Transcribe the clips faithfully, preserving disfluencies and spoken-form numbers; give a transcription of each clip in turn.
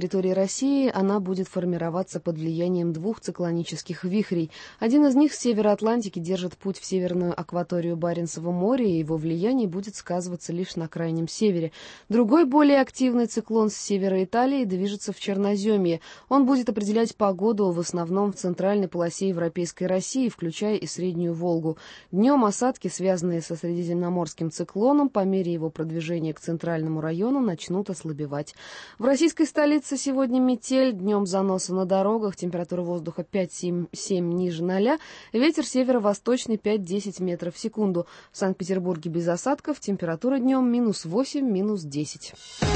территории России, она будет формироваться под влиянием двух циклонических вихрей. Один из них с севера Атлантики держит путь в северную акваторию Баренцева моря, и его влияние будет сказываться лишь на крайнем севере. Другой, более активный циклон с севера Италии движется в Черноземье. Он будет определять погоду в основном в центральной полосе Европейской России, включая и Среднюю Волгу. Днем осадки, связанные со средиземноморским циклоном, по мере его продвижения к центральному району, начнут ослабевать. В российской столице сегодня метель, днем заносы на дорогах, температура воздуха пять-семь ниже ноля, ветер северо-восточный пять-десять метров в секунду. В Санкт-Петербурге без осадков, температура днем минус восемь, минус десять.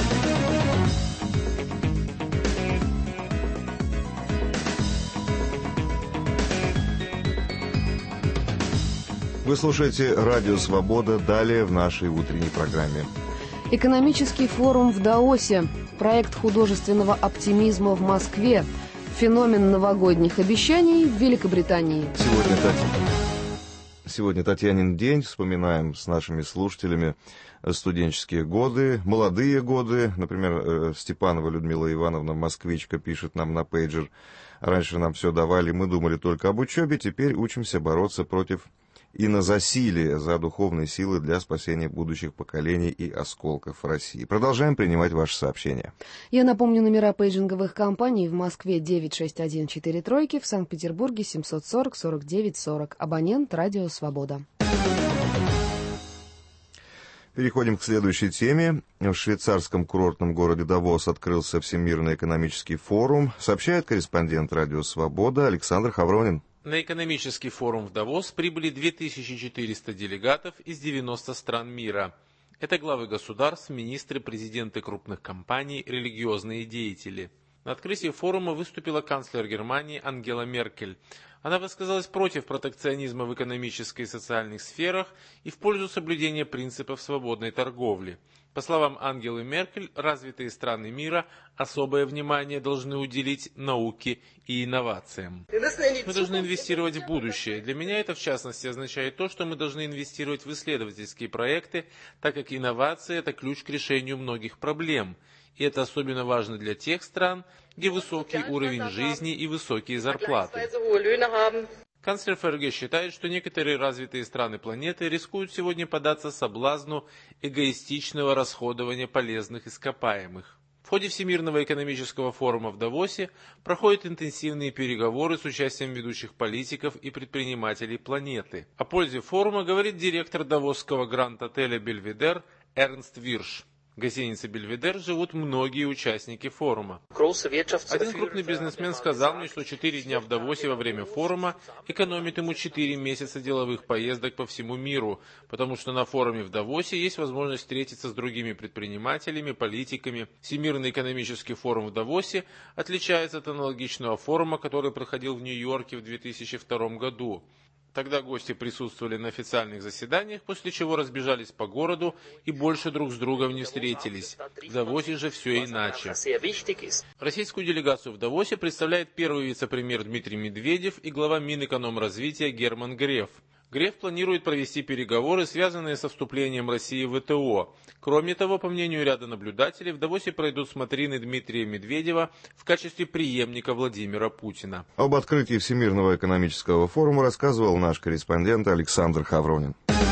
Вы слушаете «Радио Свобода». Далее в нашей утренней программе. Экономический форум в Даосе. Проект художественного оптимизма в Москве. Феномен новогодних обещаний в Великобритании. Сегодня, Тати... Сегодня Татьянин день. Вспоминаем с нашими слушателями студенческие годы, молодые годы. Например, Степанова Людмила Ивановна, москвичка, пишет нам на пейджер. Раньше нам все давали, мы думали только об учебе. Теперь учимся бороться против инозасилия, за духовные силы для спасения будущих поколений и осколков России. Продолжаем принимать ваши сообщения. Я напомню номера пейджинговых компаний: в Москве девять шесть один четыре тройки, в Санкт-Петербурге семьсот сорок сорок девять сорок. Абонент «Радио Свобода». Переходим к следующей теме. В швейцарском курортном городе Давос открылся Всемирный экономический форум, сообщает корреспондент «Радио Свобода» Александр Хавронин. На экономический форум в Давос прибыли две тысячи четыреста делегатов из девяноста стран мира. Это главы государств, министры, президенты крупных компаний, религиозные деятели. На открытии форума выступила канцлер Германии Ангела Меркель. Она высказалась против протекционизма в экономической и социальных сферах и в пользу соблюдения принципов свободной торговли. По словам Ангелы Меркель, развитые страны мира особое внимание должны уделить науке и инновациям. Мы должны инвестировать в будущее. Для меня это в частности означает то, что мы должны инвестировать в исследовательские проекты, так как инновация – это ключ к решению многих проблем. И это особенно важно для тех стран, где высокий уровень жизни и высокие зарплаты. Канцлер ФРГ считает, что некоторые развитые страны планеты рискуют сегодня поддаться соблазну эгоистичного расходования полезных ископаемых. В ходе Всемирного экономического форума в Давосе проходят интенсивные переговоры с участием ведущих политиков и предпринимателей планеты. О пользе форума говорит директор давосского гранд-отеля «Бельведер» Эрнст Вирш. В гостинице «Бельведер» живут многие участники форума. Один крупный бизнесмен сказал мне, что четыре дня в Давосе во время форума экономит ему четыре месяца деловых поездок по всему миру, потому что на форуме в Давосе есть возможность встретиться с другими предпринимателями, политиками. Всемирный экономический форум в Давосе отличается от аналогичного форума, который проходил в Нью-Йорке в две тысячи втором году. Тогда гости присутствовали на официальных заседаниях, после чего разбежались по городу и больше друг с другом не встретились. В Давосе же все иначе. Российскую делегацию в Давосе представляет первый вице-премьер Дмитрий Медведев и глава Минэкономразвития Герман Греф. Греф планирует провести переговоры, связанные со вступлением России в ВТО. Кроме того, по мнению ряда наблюдателей, в Давосе пройдут смотрины Дмитрия Медведева в качестве преемника Владимира Путина. Об открытии Всемирного экономического форума рассказывал наш корреспондент Александр Хавронин.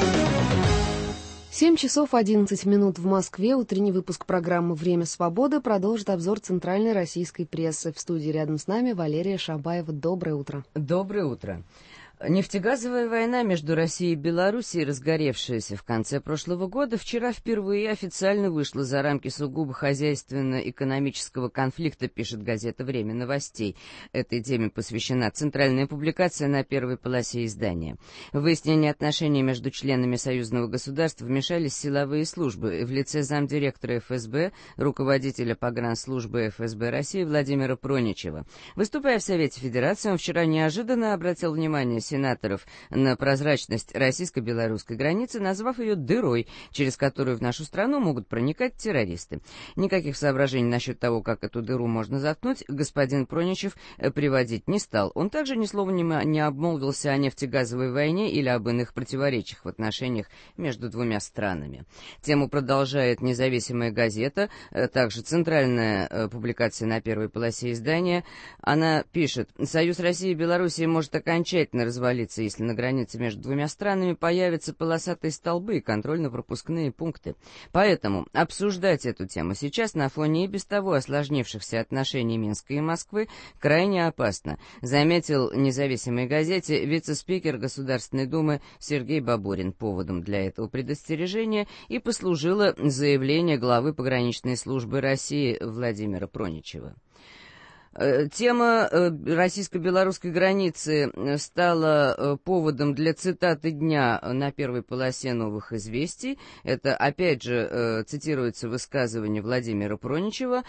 семь часов одиннадцать минут в Москве. Утренний выпуск программы «Время свободы» продолжит обзор центральной российской прессы. В студии рядом с нами Валерия Шабаева. Доброе утро. Доброе утро. Нефтегазовая война между Россией и Белоруссией, разгоревшаяся в конце прошлого года, вчера впервые официально вышла за рамки сугубо хозяйственно-экономического конфликта, пишет газета «Время новостей». Этой теме посвящена центральная публикация на первой полосе издания. В выяснение отношений между членами союзного государства вмешались силовые службы в лице замдиректора эф эс бэ, руководителя погранслужбы эф эс бэ России Владимира Проничева. Выступая в Совете Федерации, он вчера неожиданно обратил внимание сенаторов на прозрачность российско-белорусской границы, назвав ее дырой, через которую в нашу страну могут проникать террористы. Никаких соображений насчет того, как эту дыру можно заткнуть, господин Проничев приводить не стал. Он также ни слова не обмолвился о нефтегазовой войне или об иных противоречиях в отношениях между двумя странами. Тему продолжает независимая газета, также центральная публикация на первой полосе издания. Она пишет: «Союз России и Белоруссии может окончательно развалиться, если на границе между двумя странами появятся полосатые столбы и контрольно-пропускные пункты. Поэтому обсуждать эту тему сейчас на фоне и без того осложнившихся отношений Минска и Москвы крайне опасно», заметил независимой газете вице-спикер Государственной Думы Сергей Бабурин. Поводом для этого предостережения и послужило заявление главы пограничной службы России Владимира Проничева. Тема российско-белорусской границы стала поводом для цитаты дня на первой полосе «Новых известий». Это, опять же, цитируется высказывание Владимира Проничева.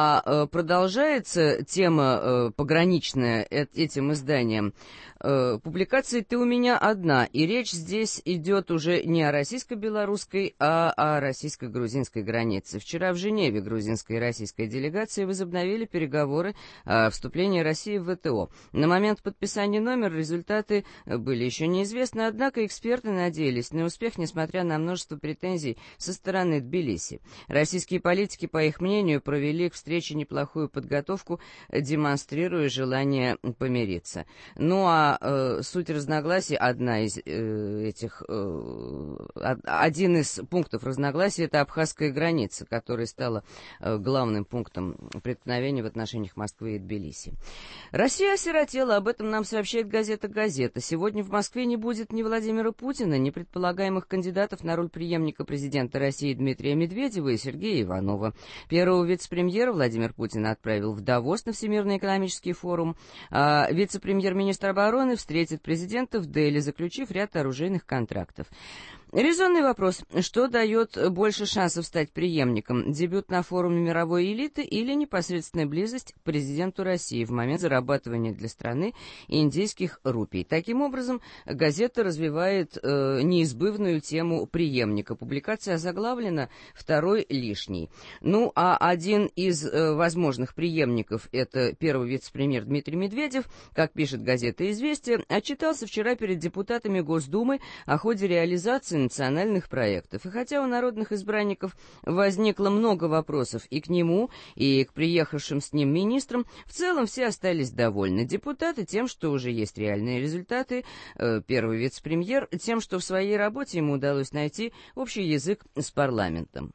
А продолжается тема пограничная этим изданием. Публикация «Ты у меня одна», и речь здесь идет уже не о российско-белорусской, а о российско-грузинской границе. Вчера в Женеве грузинская и российская делегации возобновили переговоры о вступлении России в ВТО. На момент подписания номера результаты были еще неизвестны, однако эксперты надеялись на успех, несмотря на множество претензий со стороны Тбилиси. Российские политики, по их мнению, провели к встрече неплохую подготовку, демонстрируя желание помириться. Ну а э, суть разногласий, одна из э, этих, э, один из пунктов разногласий — это абхазская граница, которая стала э, главным пунктом преткновения в отношениях Москвы и Тбилиси. Россия осиротела, об этом нам сообщает газета «Газета». Сегодня в Москве не будет ни Владимира Путина, ни предполагаемых кандидатов на роль преемника президента России Дмитрия Медведева и Сергея Иванова. Первого вице-премьера Владимир Путин отправил в Давос на Всемирный экономический форум, а вице-премьер-министр обороны встретит президента в Дели, заключив ряд оружейных контрактов. Резонный вопрос: что дает больше шансов стать преемником? Дебют на форуме мировой элиты или непосредственная близость к президенту России в момент зарабатывания для страны индийских рупий? Таким образом, газета развивает э, неизбывную тему преемника. Публикация озаглавлена «Второй лишний». Ну, а один из э, возможных преемников, это первый вице-премьер Дмитрий Медведев, как пишет газета «Известия», отчитался вчера перед депутатами Госдумы о ходе реализации национальных проектов. И хотя у народных избранников возникло много вопросов и к нему, и к приехавшим с ним министрам, в целом все остались довольны. Депутаты тем, что уже есть реальные результаты, первый вице-премьер тем, что в своей работе ему удалось найти общий язык с парламентом.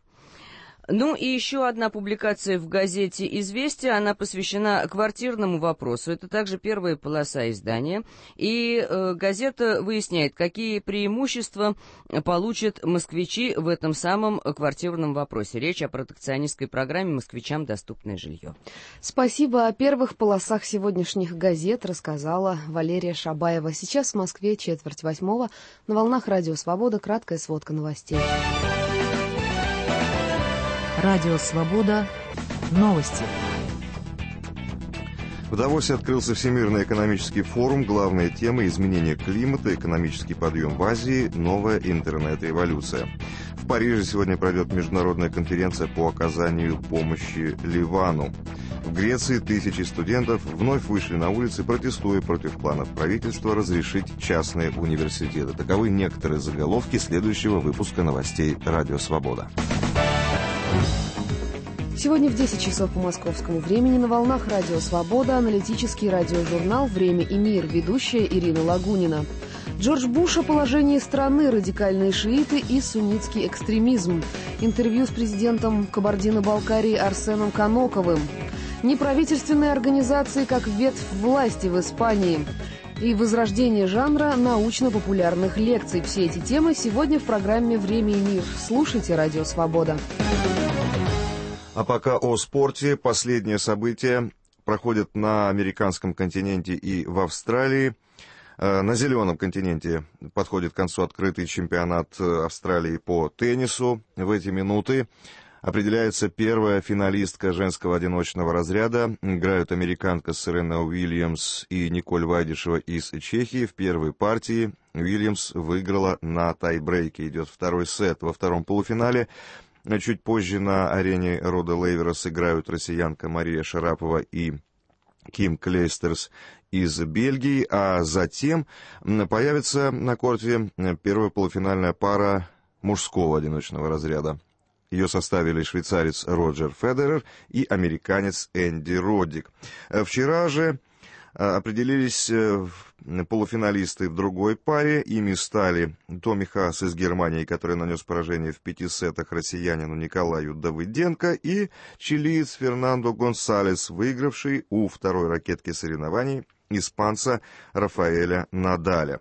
Ну и еще одна публикация в газете «Известия», она посвящена квартирному вопросу. Это также первая полоса издания. И э, газета выясняет, какие преимущества получат москвичи в этом самом квартирном вопросе. Речь о протекционистской программе «Москвичам доступное жилье». Спасибо. О первых полосах сегодняшних газет рассказала Валерия Шабаева. Сейчас в Москве четверть восьмого. На волнах Радио Свобода краткая сводка новостей. Радио Свобода. Новости. В Давосе открылся Всемирный экономический форум. Главные темы — изменение климата, экономический подъем в Азии, новая интернет-революция. В Париже сегодня пройдет международная конференция по оказанию помощи Ливану. В Греции тысячи студентов вновь вышли на улицы, протестуя против планов правительства разрешить частные университеты. Таковы некоторые заголовки следующего выпуска новостей «Радио Свобода». Сегодня в десять часов по московскому времени на волнах Радио Свобода аналитический радиожурнал «Время и мир», ведущая Ирина Лагунина. Джордж Буш о положении страны, радикальные шииты и суннитский экстремизм. Интервью с президентом Кабардино-Балкарии Арсеном Каноковым. Неправительственные организации как ветвь власти в Испании. И возрождение жанра научно-популярных лекций. Все эти темы сегодня в программе «Время и мир». Слушайте Радио Свобода. А пока о спорте. Последние события проходят на американском континенте и в Австралии. На зеленом континенте подходит к концу открытый чемпионат Австралии по теннису в эти минуты. Определяется первая финалистка женского одиночного разряда. Играют американка Серена Уильямс и Николь Вайдишева из Чехии. В первой партии Уильямс выиграла на тайбрейке. Идет второй сет. Во втором полуфинале чуть позже на арене Рода Лейвера сыграют россиянка Мария Шарапова и Ким Клейстерс из Бельгии, а затем появится на корте первая полуфинальная пара мужского одиночного разряда. Ее составили швейцарец Роджер Федерер и американец Энди Роддик. Вчера же определились полуфиналисты в другой паре. Ими стали Томми Хаас из Германии, который нанес поражение в пяти сетах россиянину Николаю Давыденко, и чилиец Фернандо Гонсалес, выигравший у второй ракетки соревнований испанца Рафаэля Надаля.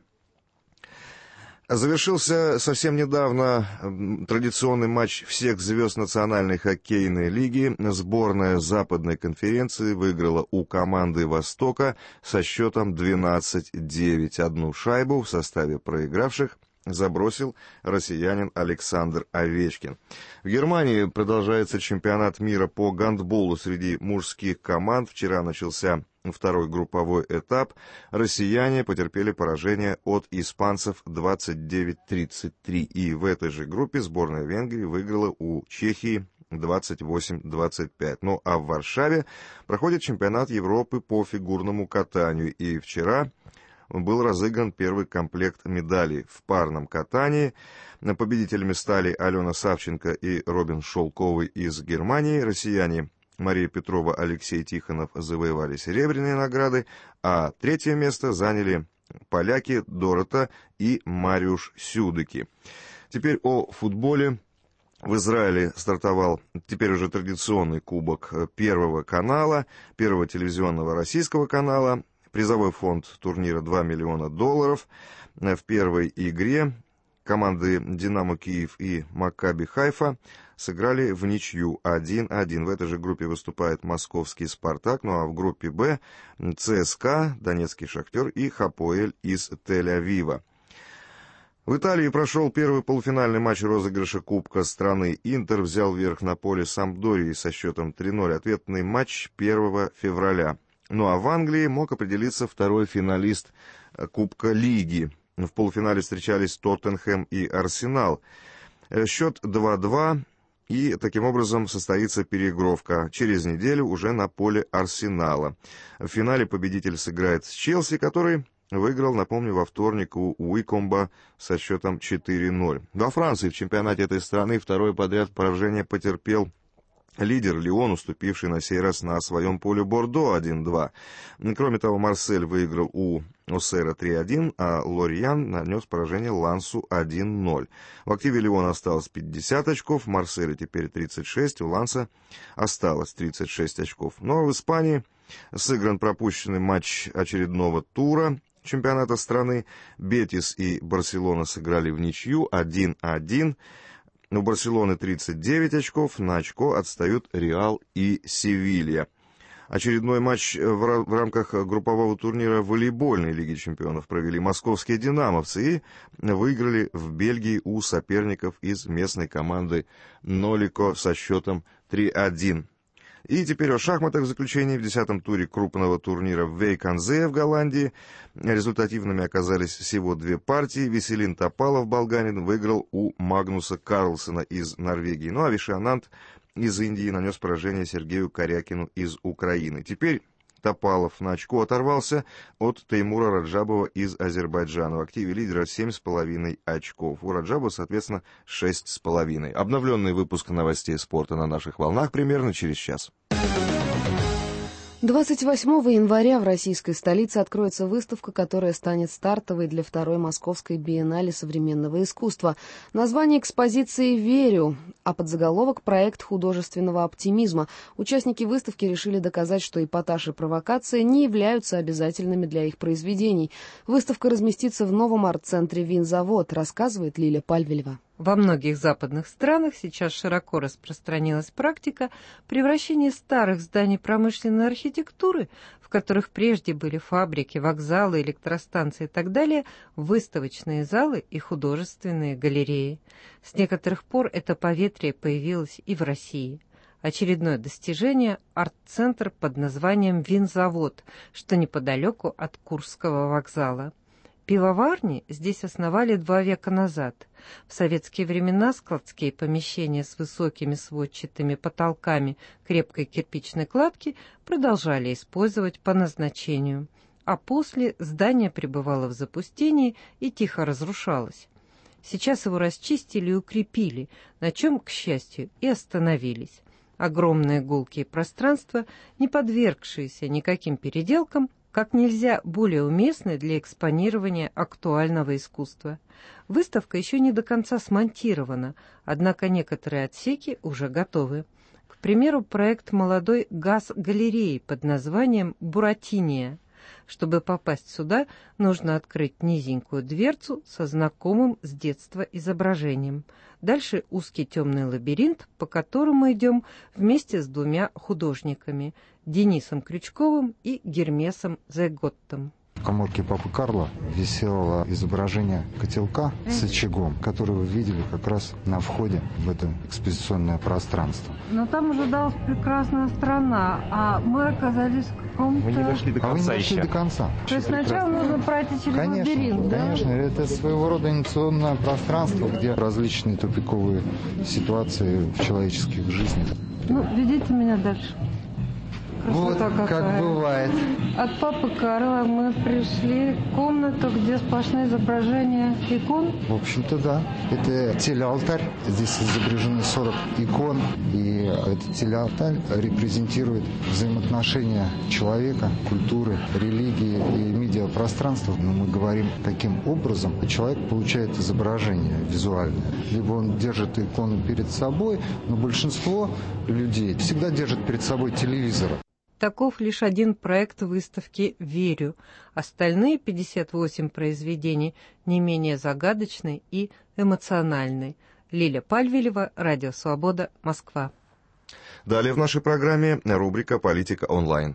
Завершился совсем недавно традиционный матч всех звезд Национальной хоккейной лиги. Сборная Западной конференции выиграла у команды Востока со счетом двенадцать девять. Одну шайбу в составе проигравших забросил россиянин Александр Овечкин. В Германии продолжается чемпионат мира по гандболу среди мужских команд. Вчера начался второй групповой этап. Россияне потерпели поражение от испанцев двадцать девять тридцать три. И в этой же группе сборная Венгрии выиграла у Чехии двадцать восемь двадцать пять. Ну а в Варшаве проходит чемпионат Европы по фигурному катанию. И вчера был разыгран первый комплект медалей в парном катании. Победителями стали Алена Савченко и Робин Шелковый из Германии. Россияне Мария Петрова, Алексей Тихонов завоевали серебряные награды, а третье место заняли поляки Дорота и Мариуш Сюдыки. Теперь о футболе. В Израиле стартовал теперь уже традиционный кубок Первого канала, Первого телевизионного российского канала. Призовой фонд турнира два миллиона долларов. В первой игре команды «Динамо Киев» и «Маккаби Хайфа» сыграли в ничью один один. В этой же группе выступает московский «Спартак», ну а в группе «Б» ЦСКА, Донецкий «Шахтер» и Хапоэль из Тель-Авива. В Италии прошел первый полуфинальный матч розыгрыша Кубка страны. «Интер» взял верх на поле Сампдории со счетом три ноль. Ответный матч первого февраля. Ну а в Англии мог определиться второй финалист Кубка Лиги. В полуфинале встречались Тоттенхэм и Арсенал. Счет два два, и таким образом состоится переигровка через неделю уже на поле Арсенала. В финале победитель сыграет с Челси, который выиграл, напомню, во вторник у Уикомба со счетом четыре ноль. Во Франции в чемпионате этой страны второе подряд поражение потерпел лидер Лион, уступивший на сей раз на своем поле Бордо один два. Кроме того, Марсель выиграл у Осера три один, а Лорьян нанес поражение Лансу один ноль. В активе Лиона осталось пятьдесят очков, в Марселе теперь тридцать шесть, у Ланса осталось тридцать шесть очков. Ну а в Испании сыгран пропущенный матч очередного тура чемпионата страны. Бетис и Барселона сыграли в ничью один один. У Барселоны тридцать девять очков, на очко отстают Реал и Севилья. Очередной матч в, в рамках группового турнира волейбольной Лиги чемпионов провели московские «Динамовцы» и выиграли в Бельгии у соперников из местной команды «Нолико» со счетом три один. И теперь о шахматах в заключении. В десятом туре крупного турнира в Вейканзе в Голландии результативными оказались всего две партии. Веселин Топалов-Болгарин выиграл у Магнуса Карлсена из Норвегии. Ну а Вишиананд из Индии нанес поражение Сергею Корякину из Украины. Теперь Топалов на очко оторвался от Теймура Раджабова из Азербайджана. В активе лидера семь с половиной очков. У Раджабова, соответственно, шесть с половиной. Обновленный выпуск новостей спорта на наших волнах примерно через час. двадцать восьмого января в российской столице откроется выставка, которая станет стартовой для второй Московской биеннале современного искусства. Название экспозиции «Верю», а подзаголовок «Проект художественного оптимизма». Участники выставки решили доказать, что эпатаж и провокация не являются обязательными для их произведений. Выставка разместится в новом арт-центре «Винзавод», рассказывает Лиля Пальвелева. Во многих западных странах сейчас широко распространилась практика превращения старых зданий промышленной архитектуры, в которых прежде были фабрики, вокзалы, электростанции и так далее, в выставочные залы и художественные галереи. С некоторых пор это поветрие появилось и в России. Очередное достижение – арт-центр под названием «Винзавод», что неподалеку от Курского вокзала. Пивоварни здесь основали два века назад. В советские времена складские помещения с высокими сводчатыми потолками крепкой кирпичной кладки продолжали использовать по назначению, а после здание пребывало в запустении и тихо разрушалось. Сейчас его расчистили и укрепили, на чем, к счастью, и остановились. Огромные гулкие пространства, не подвергшиеся никаким переделкам, как нельзя более уместны для экспонирования актуального искусства. Выставка еще не до конца смонтирована, однако некоторые отсеки уже готовы. К примеру, проект молодой газ-галереи под названием «Буратиния». Чтобы попасть сюда, нужно открыть низенькую дверцу со знакомым с детства изображением. Дальше узкий темный лабиринт, по которому идем вместе с двумя художниками – Денисом Крючковым и Гермесом Зайготтом. В каморке Папы Карла висело изображение котелка с очагом, который вы видели как раз на входе в это экспозиционное пространство. Но там уже далась прекрасная страна, а мы оказались в каком-то... Вы не дошли до конца а вы не дошли еще. до конца. То есть сначала нужно пройти через конечно, лабиринт, да? Конечно, это своего рода инициационное пространство, где различные тупиковые ситуации в человеческих жизнях. Ну, ведите меня дальше. Красота Вот какая. как бывает. От Папы Карла мы пришли в комнату, где сплошные изображения икон. В общем-то, да. Это телеалтарь. Здесь изображены сорок икон. И этот телеалтарь репрезентирует взаимоотношения человека, культуры, религии и медиапространства. Но мы говорим таким образом, человек получает изображение визуальное. Либо он держит икону перед собой, но большинство людей всегда держит перед собой телевизор. Таков лишь один проект выставки «Верю». Остальные пятьдесят восемь произведений не менее загадочны и эмоциональны. Лиля Пальвелева, Радио Свобода, Москва. Далее в нашей программе рубрика «Политика онлайн».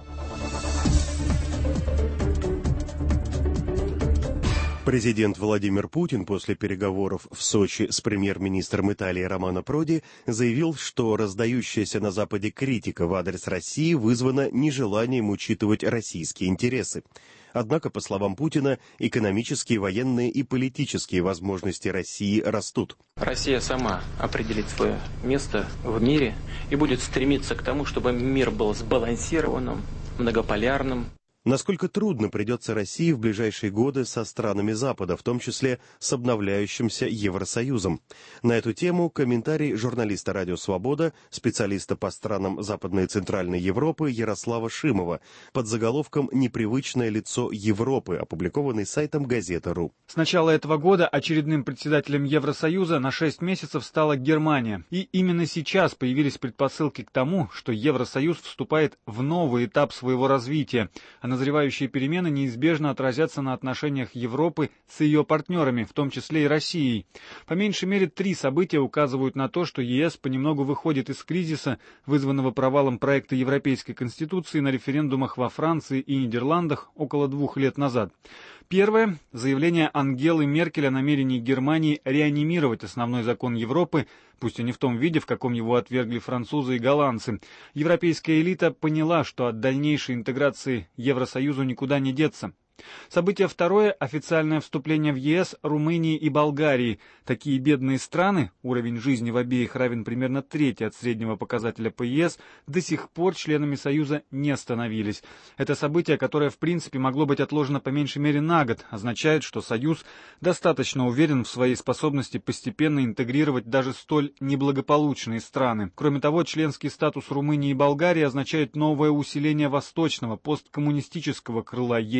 Президент Владимир Путин после переговоров в Сочи с премьер-министром Италии Романо Проди заявил, что раздающаяся на Западе критика в адрес России вызвана нежеланием учитывать российские интересы. Однако, по словам Путина, экономические, военные и политические возможности России растут. Россия сама определит свое место в мире и будет стремиться к тому, чтобы мир был сбалансированным, многополярным. Насколько трудно придется России в ближайшие годы со странами Запада, в том числе с обновляющимся Евросоюзом? На эту тему комментарий журналиста «Радио Свобода», специалиста по странам Западной и Центральной Европы Ярослава Шимова под заголовком «Непривычное лицо Европы», опубликованный сайтом газета.ру. С начала этого года очередным председателем Евросоюза на шесть месяцев стала Германия. И именно сейчас появились предпосылки к тому, что Евросоюз вступает в новый этап своего развития. Назревающие перемены неизбежно отразятся на отношениях Европы с ее партнерами, в том числе и Россией. По меньшей мере три события указывают на то, что ЕС понемногу выходит из кризиса, вызванного провалом проекта Европейской Конституции на референдумах во Франции и Нидерландах около двух лет назад. Первое – заявление Ангелы Меркель о намерении Германии реанимировать основной закон Европы, пусть и не в том виде, в каком его отвергли французы и голландцы. Европейская элита поняла, что от дальнейшей интеграции Евросоюзу никуда не деться. Событие второе – официальное вступление в ЕС Румынии и Болгарии. Такие бедные страны, уровень жизни в обеих равен примерно трети от среднего показателя по ЕС, до сих пор членами Союза не становились. Это событие, которое в принципе могло быть отложено по меньшей мере на год, означает, что Союз достаточно уверен в своей способности постепенно интегрировать даже столь неблагополучные страны. Кроме того, членский статус Румынии и Болгарии означает новое усиление восточного, посткоммунистического крыла ЕС.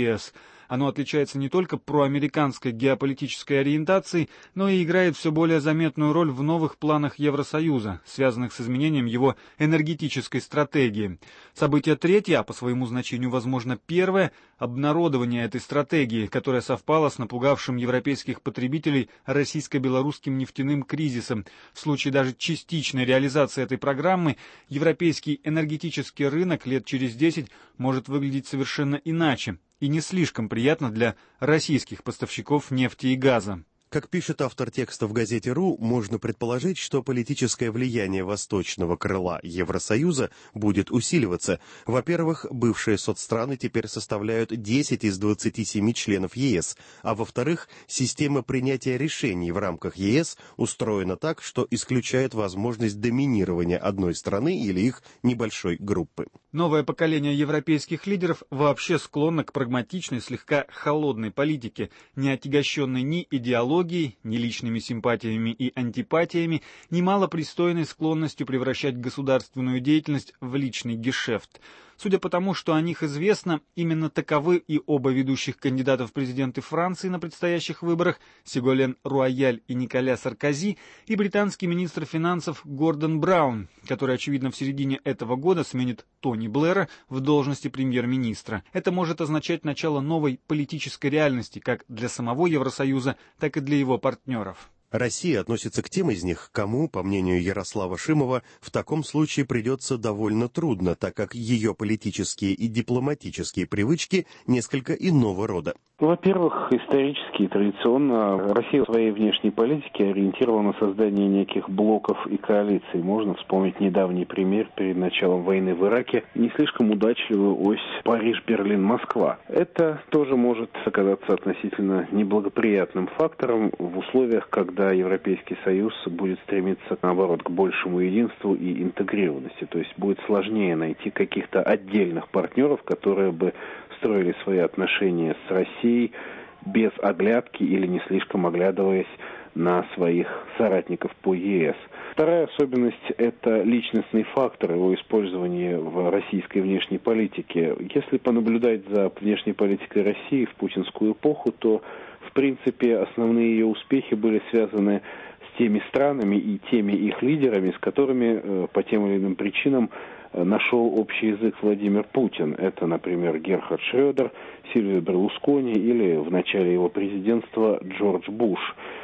Оно отличается не только проамериканской геополитической ориентацией, но и играет все более заметную роль в новых планах Евросоюза, связанных с изменением его энергетической стратегии. Событие третье, а по своему значению, возможно, первое – обнародование этой стратегии, которая совпала с напугавшим европейских потребителей российско-белорусским нефтяным кризисом. В случае даже частичной реализации этой программы европейский энергетический рынок лет через десять может выглядеть совершенно иначе и не слишком приятно для российских поставщиков нефти и газа. Как пишет автор текста в газете РУ, можно предположить, что политическое влияние восточного крыла Евросоюза будет усиливаться. Во-первых, бывшие соцстраны теперь составляют десять из двадцати семи членов ЕС, а во-вторых, система принятия решений в рамках ЕС устроена так, что исключает возможность доминирования одной страны или их небольшой группы. Новое поколение европейских лидеров вообще склонно к прагматичной, слегка холодной политике, не отягощенной ни идеологией, ни личными симпатиями и антипатиями, ни малопристойной склонностью превращать государственную деятельность в личный гешефт. Судя по тому, что о них известно, именно таковы и оба ведущих кандидата в президенты Франции на предстоящих выборах Сеголен Руаяль и Николя Саркози, и британский министр финансов Гордон Браун, который, очевидно, в середине этого года сменит Тони Блэра в должности премьер-министра. Это может означать начало новой политической реальности как для самого Евросоюза, так и для его партнеров. Россия относится к тем из них, кому, по мнению Ярослава Шимова, в таком случае придется довольно трудно, так как ее политические и дипломатические привычки несколько иного рода. Во-первых, исторически и традиционно Россия в своей внешней политике ориентирована на создание неких блоков и коалиций. Можно вспомнить недавний пример перед началом войны в Ираке, не слишком удачливую ось Париж-Берлин-Москва. Это тоже может оказаться относительно неблагоприятным фактором в условиях, когда Европейский Союз будет стремиться, наоборот, к большему единству и интегрированности. То есть будет сложнее найти каких-то отдельных партнеров, которые бы строили свои отношения с Россией без оглядки или не слишком оглядываясь на своих соратников по ЕС. Вторая особенность – это личностный фактор его использования в российской внешней политике. Если понаблюдать за внешней политикой России в путинскую эпоху, то, в принципе, основные ее успехи были связаны с теми странами и теми их лидерами, с которыми по тем или иным причинам нашел общий язык Владимир Путин. Это, например, Герхард Шредер, Сильвио Берлускони или в начале его президентства Джордж Буш.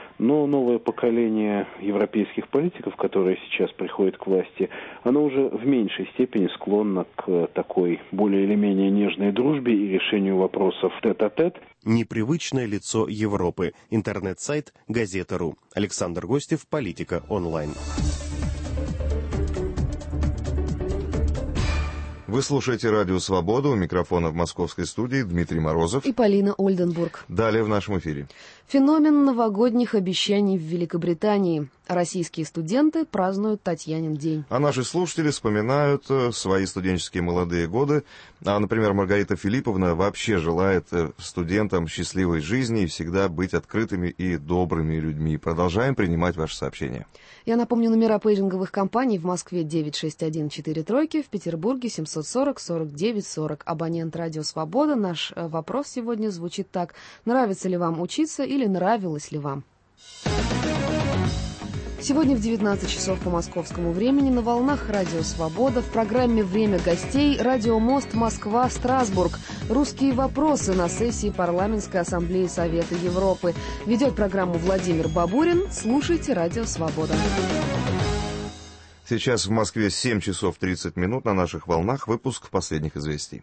Но новое поколение европейских политиков, которое сейчас приходит к власти, оно уже в меньшей степени склонно к такой более или менее нежной дружбе и решению вопросов тет-а-тет. Непривычное лицо Европы. Интернет-сайт Газета.ру. Александр Гостев, Политика онлайн. Вы слушаете «Радио Свобода», у микрофона в московской студии Дмитрий Морозов и Полина Ольденбург. Далее в нашем эфире. Феномен новогодних обещаний в Великобритании. Российские студенты празднуют Татьянин день. А наши слушатели вспоминают свои студенческие молодые годы. А, например, Маргарита Филипповна вообще желает студентам счастливой жизни и всегда быть открытыми и добрыми людьми. Продолжаем принимать ваши сообщения. Я напомню, номера пейджинговых компаний: в Москве девять шесть один четыре тройки, в Петербурге семьсот сорок сорок девять сорок. Абонент «Радио Свобода». Наш вопрос сегодня звучит так: нравится ли вам учиться или нравилось ли вам? Сегодня в девятнадцать часов по московскому времени на волнах «Радио Свобода» в программе «Время гостей» радиомост Москва-Страсбург. Русские вопросы на сессии Парламентской ассамблеи Совета Европы. Ведет программу Владимир Бабурин. Слушайте «Радио Свобода». Сейчас в Москве семь часов тридцать минут. На наших волнах выпуск последних известий.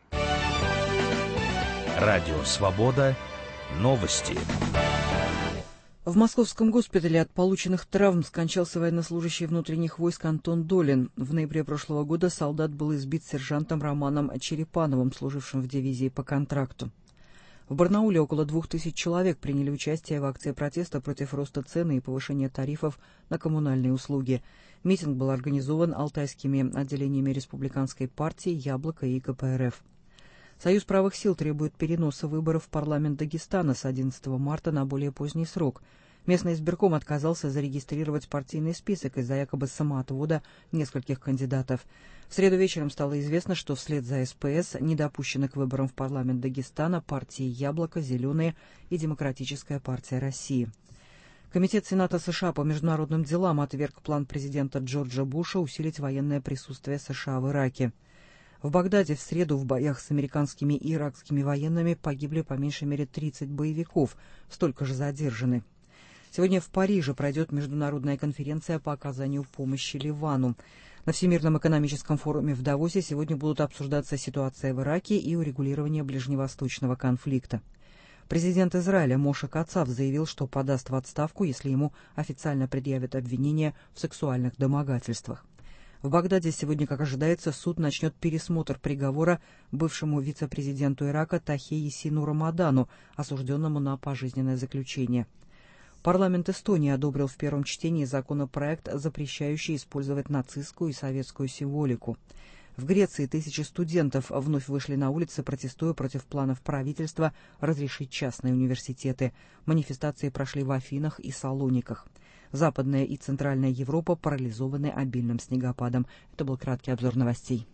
«Радио Свобода». Новости. В московском госпитале от полученных травм скончался военнослужащий внутренних войск Антон Долин. В ноябре прошлого года солдат был избит сержантом Романом Черепановым, служившим в дивизии по контракту. В Барнауле около двух тысяч человек приняли участие в акции протеста против роста цен и повышения тарифов на коммунальные услуги. Митинг был организован алтайскими отделениями Республиканской партии, Яблоко и ка пэ эр эф. Союз правых сил требует переноса выборов в парламент Дагестана с одиннадцатого марта на более поздний срок. Местный избирком отказался зарегистрировать партийный список из-за якобы самоотвода нескольких кандидатов. В среду вечером стало известно, что вслед за СПС не допущены к выборам в парламент Дагестана партии «Яблоко», «Зеленые» и Демократическая партия России. Комитет Сената США по международным делам отверг план президента Джорджа Буша усилить военное присутствие США в Ираке. В Багдаде в среду в боях с американскими и иракскими военными погибли по меньшей мере тридцать боевиков, столько же задержаны. Сегодня в Париже пройдет международная конференция по оказанию помощи Ливану. На Всемирном экономическом форуме в Давосе сегодня будут обсуждаться ситуация в Ираке и урегулирование ближневосточного конфликта. Президент Израиля Моше Кацав заявил, что подаст в отставку, если ему официально предъявят обвинения в сексуальных домогательствах. В Багдаде сегодня, как ожидается, суд начнет пересмотр приговора бывшему вице-президенту Ирака Тахе Ясину Рамадану, осужденному на пожизненное заключение. Парламент Эстонии одобрил в первом чтении законопроект, запрещающий использовать нацистскую и советскую символику. В Греции тысячи студентов вновь вышли на улицы, протестуя против планов правительства разрешить частные университеты. Манифестации прошли в Афинах и Салониках. Западная и Центральная Европа парализованы обильным снегопадом. Это был краткий обзор новостей.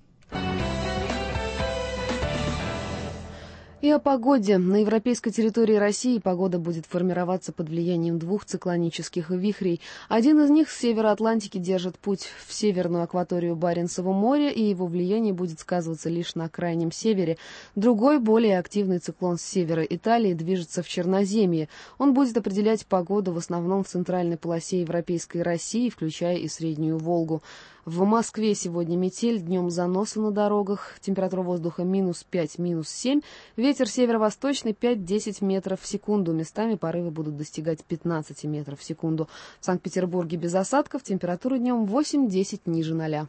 И о погоде. На европейской территории России погода будет формироваться под влиянием двух циклонических вихрей. Один из них с севера Атлантики держит путь в северную акваторию Баренцева моря, и его влияние будет сказываться лишь на крайнем севере. Другой, более активный циклон с севера Италии движется в Черноземье. Он будет определять погоду в основном в центральной полосе европейской России, включая и Среднюю Волгу. В Москве сегодня метель, днем заносы на дорогах, температура воздуха минус пять, минус семь, ветер северо-восточный пять-десять метров в секунду, местами порывы будут достигать пятнадцать метров в секунду. В Санкт-Петербурге без осадков, температура днем восемь-десять ниже ноля.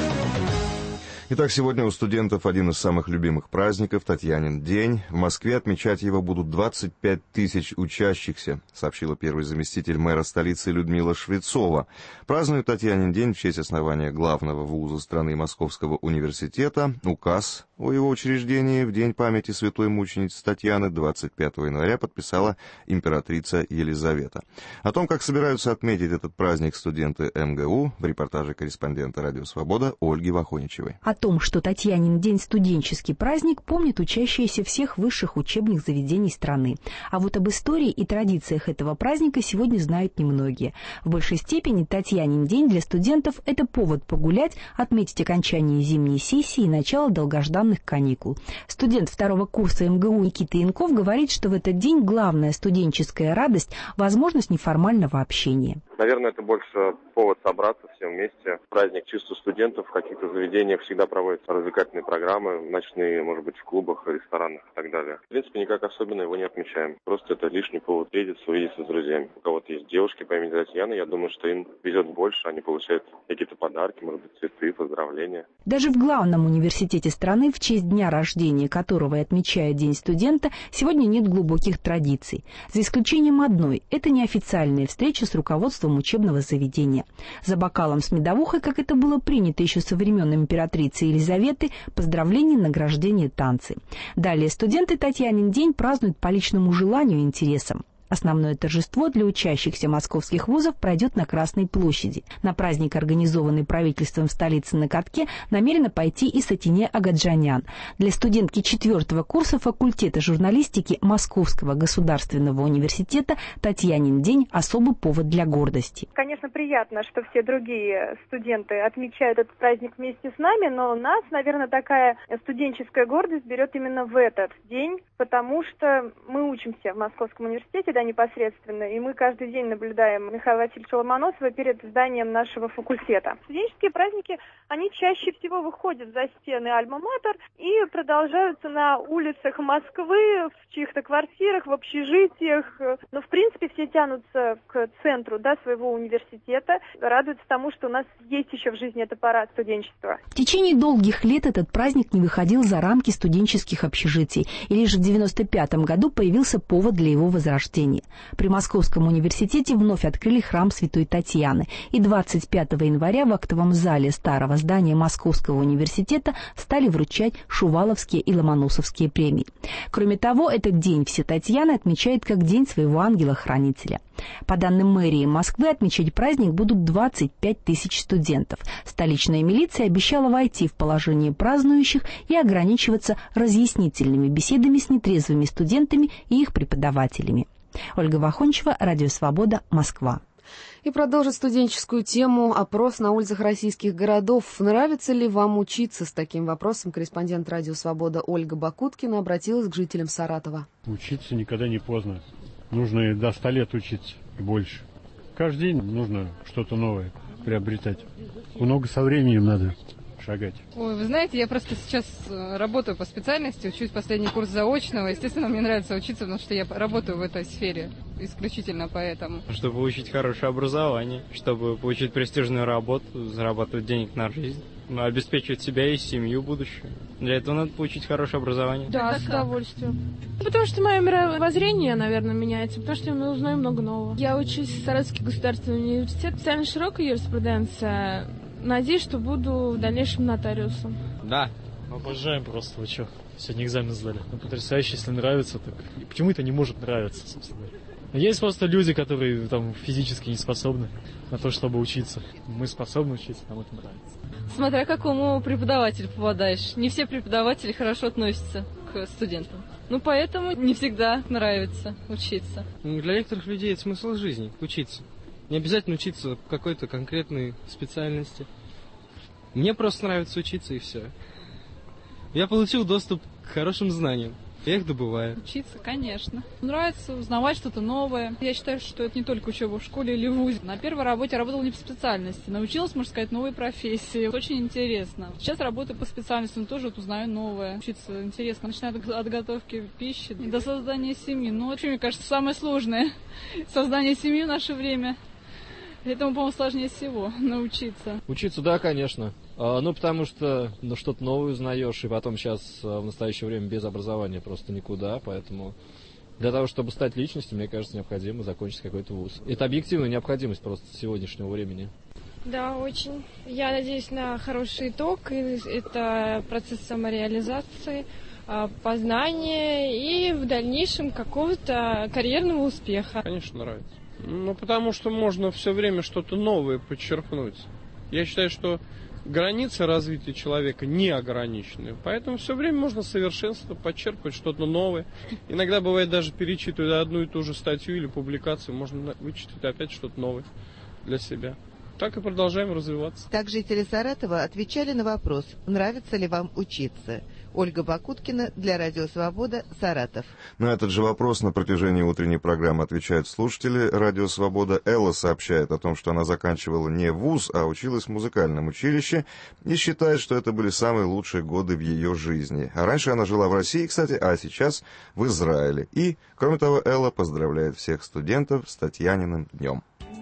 Итак, сегодня у студентов один из самых любимых праздников – Татьянин день. В Москве отмечать его будут двадцать пять тысяч учащихся, сообщила первый заместитель мэра столицы Людмила Швецова. Празднуют Татьянин день в честь основания главного вуза страны Московского университета. Указ о его учреждении в День памяти святой мученицы Татьяны двадцать пятого января подписала императрица Елизавета. О том, как собираются отметить этот праздник студенты эм гэ у, в репортаже корреспондента «Радио Свобода» Ольги Вахоничевой. О том, что Татьянин день студенческий праздник, помнят учащиеся всех высших учебных заведений страны. А вот об истории и традициях этого праздника сегодня знают немногие. В большей степени Татьянин день для студентов – это повод погулять, отметить окончание зимней сессии и начало долгожданных каникул. Студент второго курса эм гэ у Никита Янков говорит, что в этот день главная студенческая радость – возможность неформального общения. Наверное, это больше повод собраться всем вместе. Праздник чисто студентов. В каких-то заведениях всегда проводятся развлекательные программы, ночные, может быть, в клубах, ресторанах и так далее. В принципе, никак особенно его не отмечаем. Просто это лишний повод встретиться, увидеться с друзьями. У кого-то есть девушки по имени Татьяна, я думаю, что им везет больше. Они получают какие-то подарки, может быть, цветы, поздравления. Даже в главном университете страны, в честь дня рождения которого и отмечает День студента, сегодня нет глубоких традиций. За исключением одной – это неофициальная встреча с руководством учебного заведения. За бокалом с медовухой, как это было принято еще со времен императрицы Елизаветы, поздравления, награждения, танцы. Далее студенты Татьянин день празднуют по личному желанию и интересам. Основное торжество для учащихся московских вузов пройдет на Красной площади. На праздник, организованный правительством столицы на катке, намерена пойти и Сатине Агаджанян. Для студентки четвертого курса факультета журналистики Московского государственного университета Татьянин день – особый повод для гордости. Конечно, приятно, что все другие студенты отмечают этот праздник вместе с нами, но у нас, наверное, такая студенческая гордость берет именно в этот день, потому что мы учимся в Московском университете, да, непосредственно, и мы каждый день наблюдаем Михаила Васильевича Ломоносова перед зданием нашего факультета. Студенческие праздники, они чаще всего выходят за стены Альма-Матер и продолжаются на улицах Москвы, в чьих-то квартирах, в общежитиях, но, в принципе, все тянутся к центру, да, своего университета, радуются тому, что у нас есть еще в жизни эта пора студенчества. В течение долгих лет этот праздник не выходил за рамки студенческих общежитий, и лишь в девяносто пятом году появился повод для его возрождения. населения. При Московском университете вновь открыли храм Святой Татьяны, и двадцать пятого января в актовом зале старого здания Московского университета стали вручать Шуваловские и Ломоносовские премии. Кроме того, этот день все Татьяны отмечают как день своего ангела-хранителя. По данным мэрии Москвы, отмечать праздник будут двадцать пять тысяч студентов. Столичная милиция обещала войти в положение празднующих и ограничиваться разъяснительными беседами с нетрезвыми студентами и их преподавателями. Ольга Вахончева, Радио Свобода, Москва. И продолжит студенческую тему опрос на улицах российских городов. Нравится ли вам учиться? С таким вопросом корреспондент Радио Свобода Ольга Бакуткина обратилась к жителям Саратова. Учиться никогда не поздно. Нужно и до ста лет учиться, и больше. Каждый день нужно что-то новое приобретать. Много со временем надо шагать. Ой, вы знаете, я просто сейчас работаю по специальности, учусь последний курс заочного. Естественно, мне нравится учиться, потому что я работаю в этой сфере, исключительно поэтому. Чтобы получить хорошее образование, чтобы получить престижную работу, зарабатывать денег на жизнь, обеспечивать себя и семью будущую. Для этого надо получить хорошее образование. Да, с удовольствием. Потому что мое мировоззрение, наверное, меняется, потому что я узнаю много нового. Я учусь в Саратовский государственный университет, специально широкая юриспруденция. Надеюсь, что буду в дальнейшем нотариусом. Да. Мы обожаем просто, вы что, сегодня экзамен сдали. Ну, потрясающе, если нравится, так почему это не может нравиться, собственно. Есть просто люди, которые там физически не способны на то, чтобы учиться. Мы способны учиться, нам это нравится. Смотря к какому преподавателю попадаешь. Не все преподаватели хорошо относятся к студентам. Ну, поэтому не всегда нравится учиться. Для некоторых людей это смысл жизни – учиться. Не обязательно учиться в какой-то конкретной специальности. Мне просто нравится учиться, и все. Я получил доступ к хорошим знаниям. Я их добываю. Учиться, конечно. Нравится узнавать что-то новое. Я считаю, что это не только учеба в школе или в вузе. На первой работе я работала не по специальности. Научилась, можно сказать, новой профессии. Очень интересно. Сейчас работаю по специальности, но тоже вот узнаю новое. Учиться интересно. Начиная от готовки пищи и до создания семьи. Ну, вообще, мне кажется, самое сложное создание семьи в наше время. Этому, по-моему, сложнее всего научиться. Учиться, да, конечно. А, ну, потому что ну, что-то новое узнаешь, и потом сейчас в настоящее время без образования просто никуда, поэтому для того, чтобы стать личностью, мне кажется, необходимо закончить какой-то вуз. Это объективная необходимость просто сегодняшнего времени. Да, очень. Я надеюсь на хороший итог, и это процесс самореализации, познания и в дальнейшем какого-то карьерного успеха. Конечно, нравится. Ну, потому что можно все время что-то новое подчеркнуть. Я считаю, что границы развития человека не ограничены. Поэтому все время можно совершенствовать, подчеркивать что-то новое. Иногда бывает даже перечитывая одну и ту же статью или публикацию, можно вычитать опять что-то новое для себя. Так и продолжаем развиваться. Так жители Саратова отвечали на вопрос, нравится ли вам учиться. Ольга Бакуткина для Радио Свобода, Саратов. На этот же вопрос на протяжении утренней программы отвечают слушатели Радио Свобода. Элла сообщает о том, что она заканчивала не вуз, а училась в музыкальном училище и считает, что это были самые лучшие годы в ее жизни. А раньше она жила в России, кстати, а сейчас в Израиле. И, кроме того, Элла поздравляет всех студентов с Татьяниным днем.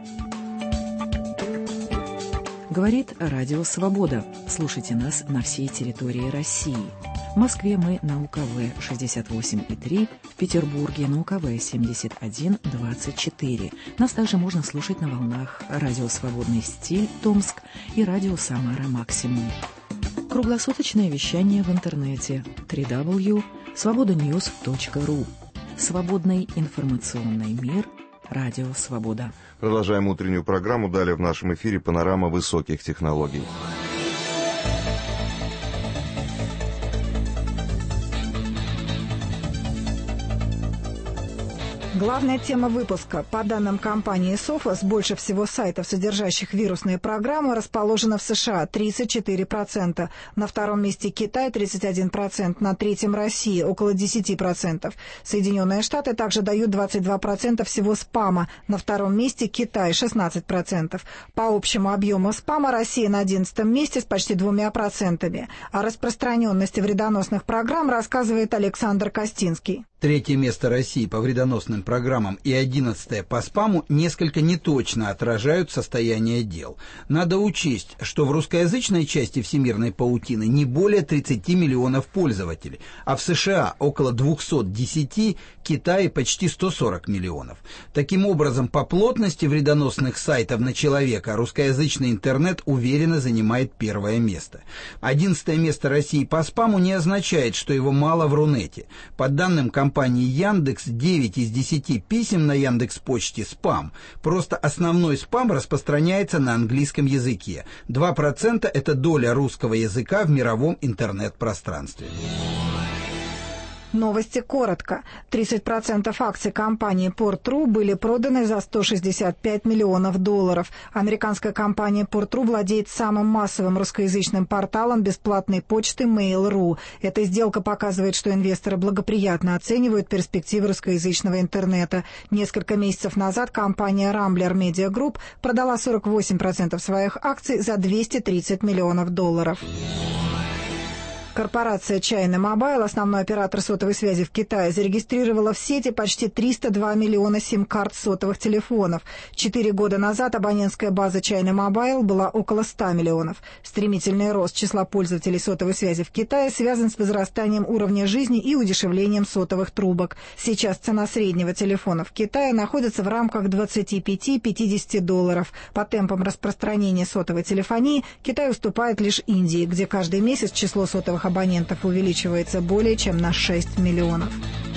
Говорит Радио Свобода. Слушайте нас на всей территории России. В Москве мы на УКВ шестьдесят восемь и три, в Петербурге на УКВ семьдесят один двадцать четыре. Нас также можно слушать на волнах Радио Свободный стиль Томск и Радио Самара Максимум. Круглосуточное вещание в интернете дабл ю дабл ю дабл ю точка свобода ньюс точка ру. Свободный информационный мир. Радио Свобода. Продолжаем утреннюю программу. Далее в нашем эфире панорама высоких технологий. Главная тема выпуска. По данным компании Sophos, больше всего сайтов, содержащих вирусные программы, расположено в США – тридцать четыре процента. На втором месте Китай – тридцать один процент. На третьем Россия – около десять процентов. Соединенные Штаты также дают двадцать два процента всего спама. На втором месте Китай – шестнадцать процентов. По общему объему спама Россия на одиннадцатом месте с почти двумя процентами. О распространенности вредоносных программ рассказывает Александр Костинский. Третье место России по вредоносным программам и одиннадцатое по спаму несколько неточно отражают состояние дел. Надо учесть, что в русскоязычной части всемирной паутины не более тридцати миллионов пользователей, а в США около двухсот десяти, Китае почти сто сорок миллионов. Таким образом, по плотности вредоносных сайтов на человека русскоязычный интернет уверенно занимает первое место. Одиннадцатое место России по спаму не означает, что его мало в Рунете. По данным компании Яндекс, девять из десяти писем на Яндекс.Почте спам. Просто основной спам распространяется на английском языке. два процента – это доля русского языка в мировом интернет-пространстве. Новости коротко. тридцать процентов акций компании Port.ru были проданы за сто шестьдесят пять миллионов долларов. Американская компания Port.ru владеет самым массовым русскоязычным порталом бесплатной почты Mail точка ру. Эта сделка показывает, что инвесторы благоприятно оценивают перспективы русскоязычного интернета. Несколько месяцев назад компания Rambler Media Group продала сорок восемь процентов своих акций за двести тридцать миллионов долларов. Корпорация China Mobile, основной оператор сотовой связи в Китае, зарегистрировала в сети почти триста два миллиона сим-карт сотовых телефонов. Четыре года назад абонентская база China Mobile была около ста миллионов. Стремительный рост числа пользователей сотовой связи в Китае связан с возрастанием уровня жизни и удешевлением сотовых трубок. Сейчас цена среднего телефона в Китае находится в рамках двадцати пяти — пятидесяти долларов. По темпам распространения сотовой телефонии Китай уступает лишь Индии, где каждый месяц число сотовых абонентов увеличивается более чем на шесть миллионов.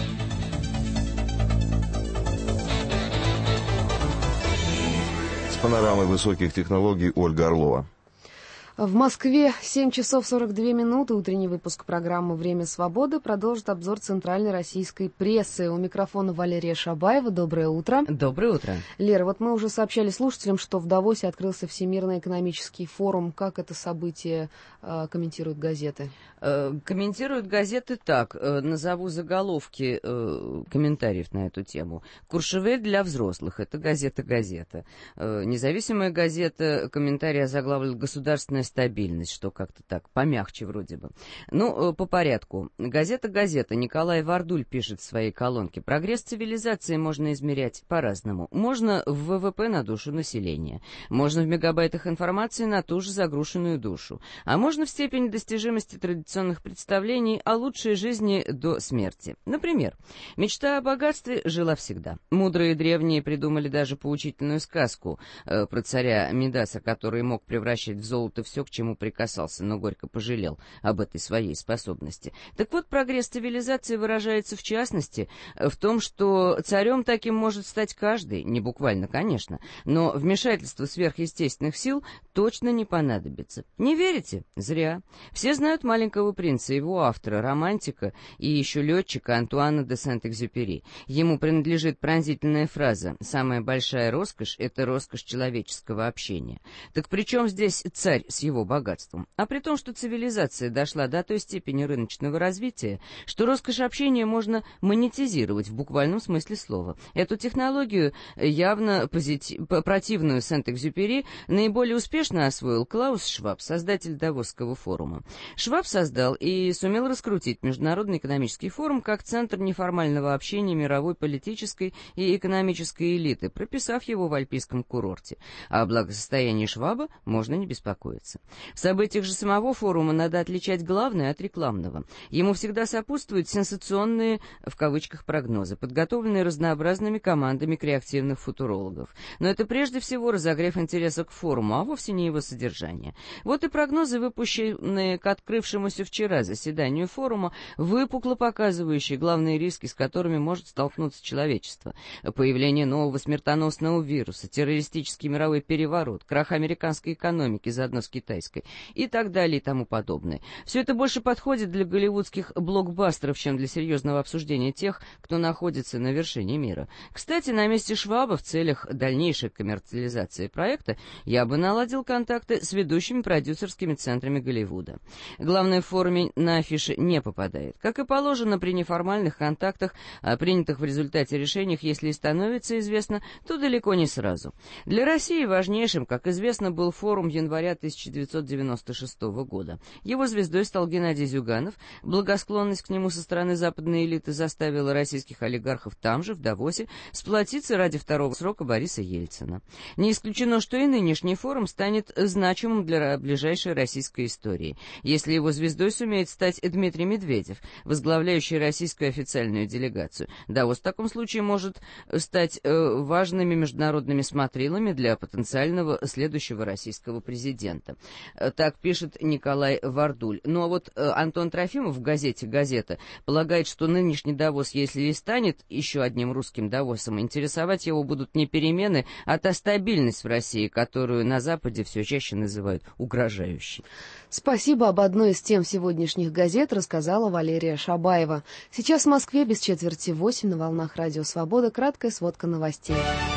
С панорамой высоких технологий Ольга Орлова. В Москве семь часов сорок две минуты. Утренний выпуск программы «Время свободы» продолжит обзор центральной российской прессы. У микрофона Валерия Шабаева. Доброе утро. Доброе утро. Лера, вот мы уже сообщали слушателям, что в Давосе открылся Всемирный экономический форум. Как это событие э, комментируют газеты? Э, комментируют газеты так. Э, назову заголовки э, комментариев на эту тему. «Куршевель для взрослых». Это газета-газета. Э, независимая газета комментарий озаглавливает «Государственная стабильность», что как-то так, помягче вроде бы. Ну, по порядку. Газета-газета. Николай Вардуль пишет в своей колонке: «Прогресс цивилизации можно измерять по-разному. Можно в вэ вэ пэ на душу населения, можно в мегабайтах информации на ту же загруженную душу, а можно в степени достижимости традиционных представлений о лучшей жизни до смерти. Например, мечта о богатстве жила всегда. Мудрые древние придумали даже поучительную сказку э, про царя Мидаса, который мог превращать в золото все, к чему прикасался, но горько пожалел об этой своей способности. Так вот, прогресс цивилизации выражается в частности в том, что царем таким может стать каждый, не буквально, конечно, но вмешательство сверхъестественных сил точно не понадобится. Не верите? Зря. Все знают «Маленького принца», его автора, романтика и еще летчика Антуана де Сент-Экзюпери. Ему принадлежит пронзительная фраза: «Самая большая роскошь — это роскошь человеческого общения». Так при чем здесь царь с его богатством? А при том, что цивилизация дошла до той степени рыночного развития, что роскошь общения можно монетизировать в буквальном смысле слова. Эту технологию, явно позитив... противную Сент-Экзюпери, наиболее успешно освоил Клаус Шваб, создатель Давосского форума. Шваб создал и сумел раскрутить Международный экономический форум как центр неформального общения мировой политической и экономической элиты, прописав его в альпийском курорте. А о благосостоянии Шваба можно не беспокоиться. В событиях же самого форума надо отличать главное от рекламного. Ему всегда сопутствуют сенсационные, в кавычках, прогнозы, подготовленные разнообразными командами креативных футурологов. Но это прежде всего разогрев интереса к форуму, а вовсе не его содержание. Вот и прогнозы, выпущенные к открывшемуся вчера заседанию форума, выпукло показывающие главные риски, с которыми может столкнуться человечество. Появление нового смертоносного вируса, террористический мировой переворот, крах американской экономики заодно с китайской и так далее и тому подобное. Все это больше подходит для голливудских блокбастеров, чем для серьезного обсуждения тех, кто находится на вершине мира. Кстати, на месте Шваба в целях дальнейшей коммерциализации проекта я бы наладил контакты с ведущими продюсерскими центрами Голливуда. Главное, в форуме на афише не попадает. Как и положено при неформальных контактах, а принятых в результате решениях, если и становится известно, то далеко не сразу. Для России важнейшим, как известно, был форум января тысяча тысяча девятьсот девяносто шестого года. Его звездой стал Геннадий Зюганов. Благосклонность к нему со стороны западной элиты заставила российских олигархов там же, в Давосе, сплотиться ради второго срока Бориса Ельцина. Не исключено, что и нынешний форум станет значимым для ближайшей российской истории. Если его звездой сумеет стать Дмитрий Медведев, возглавляющий российскую официальную делегацию, Давос в таком случае может стать э, важными международными смотрилами для потенциального следующего российского президента. Так пишет Николай Вардуль. Ну а вот э, Антон Трофимов в газете «Газета» полагает, что нынешний Давос, если и станет еще одним русским Давосом, интересовать его будут не перемены, а та стабильность в России, которую на Западе все чаще называют угрожающей. Спасибо. Об одной из тем сегодняшних газет рассказала Валерия Шабаева. Сейчас в Москве без четверти восемь на волнах Радио Свобода. Краткая сводка новостей.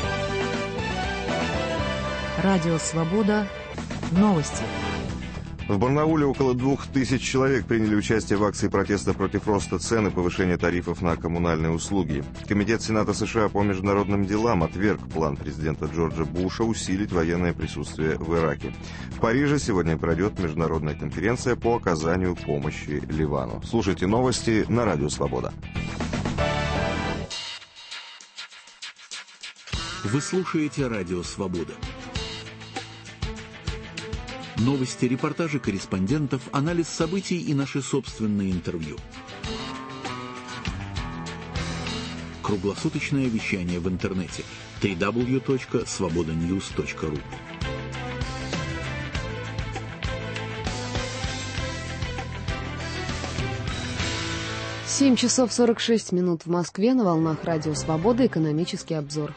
Радио Свобода. Новости. В Барнауле около двух тысяч человек приняли участие в акции протеста против роста цен и повышения тарифов на коммунальные услуги. Комитет Сената США по международным делам отверг план президента Джорджа Буша усилить военное присутствие в Ираке. В Париже сегодня пройдет международная конференция по оказанию помощи Ливану. Слушайте новости на Радио Свобода. Вы слушаете Радио Свобода. Новости, репортажи корреспондентов, анализ событий и наши собственные интервью. Круглосуточное вещание в интернете дабл ю дабл ю дабл ю точка свобода ньюс точка ру. семь часов сорок шесть минут в Москве. На волнах Радио Свобода. Экономический обзор.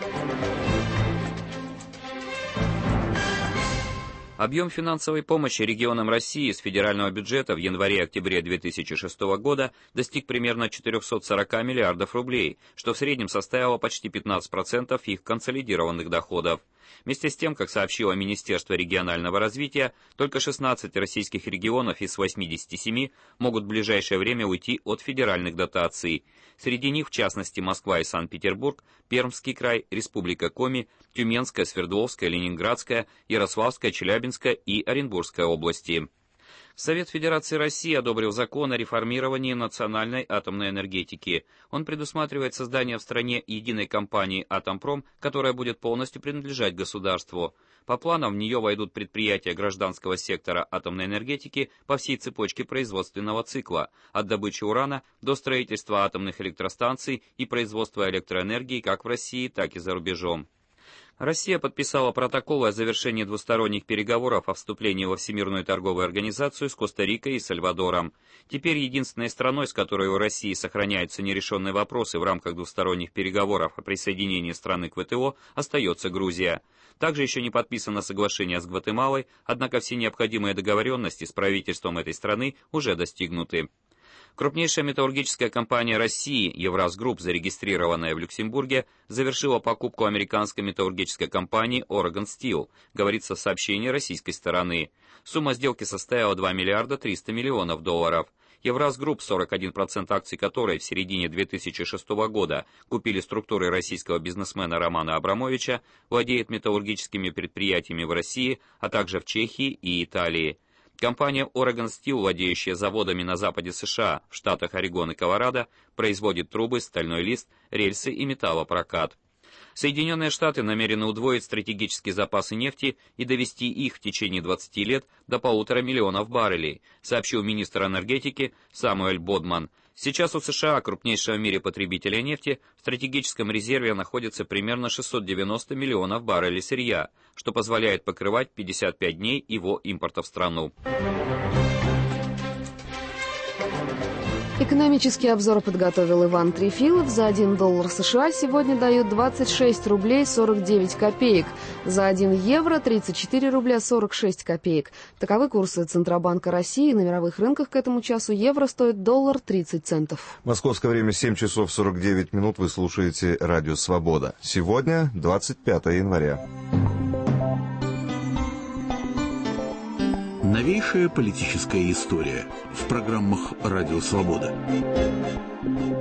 Объем финансовой помощи регионам России с федерального бюджета в январе-октябре две тысячи шестого года достиг примерно четыреста сорок миллиардов рублей, что в среднем составило почти пятнадцать процентов их консолидированных доходов. Вместе с тем, как сообщило Министерство регионального развития, только шестнадцать российских регионов из восьмидесяти семи могут в ближайшее время уйти от федеральных дотаций. Среди них, в частности, Москва и Санкт-Петербург, Пермский край, Республика Коми, Тюменская, Свердловская, Ленинградская, Ярославская, Челябинская и Оренбургская области. Совет Федерации России одобрил закон о реформировании национальной атомной энергетики. Он предусматривает создание в стране единой компании «Атомпром», которая будет полностью принадлежать государству. По планам в нее войдут предприятия гражданского сектора атомной энергетики по всей цепочке производственного цикла, от добычи урана до строительства атомных электростанций и производства электроэнергии как в России, так и за рубежом. Россия подписала протокол о завершении двусторонних переговоров о вступлении во Всемирную торговую организацию с Коста-Рикой и Сальвадором. Теперь единственной страной, с которой у России сохраняются нерешенные вопросы в рамках двусторонних переговоров о присоединении страны к вэ тэ о, остается Грузия. Также еще не подписано соглашение с Гватемалой, однако все необходимые договоренности с правительством этой страны уже достигнуты. Крупнейшая металлургическая компания России, Евразгрупп, зарегистрированная в Люксембурге, завершила покупку американской металлургической компании Oregon Steel, говорится в сообщении российской стороны. Сумма сделки составила два миллиарда триста миллионов долларов. Евразгрупп, сорок один процент акций которой в середине две тысячи шестого года купили структуры российского бизнесмена Романа Абрамовича, владеет металлургическими предприятиями в России, а также в Чехии и Италии. Компания Oregon Steel, владеющая заводами на западе США, в штатах Орегон и Колорадо, производит трубы, стальной лист, рельсы и металлопрокат. Соединенные Штаты намерены удвоить стратегические запасы нефти и довести их в течение двадцати лет до полутора миллионов баррелей, сообщил министр энергетики Самуэль Бодман. Сейчас у США, крупнейшего в мире потребителя нефти, в стратегическом резерве находится примерно шестьсот девяносто миллионов баррелей сырья, что позволяет покрывать пятьдесят пять дней его импорта в страну. Экономический обзор подготовил Иван Трефилов. За один доллар США сегодня дают двадцать шесть рублей сорок девять копеек. За один евро тридцать четыре рубля сорок шесть копеек. Таковы курсы Центробанка России. На мировых рынках к этому часу евро стоит доллар тридцать центов. Московское время семь часов сорок девять минут. Вы слушаете Радио Свобода. Сегодня двадцать пятое января. Новейшая политическая история в программах «Радио Свобода».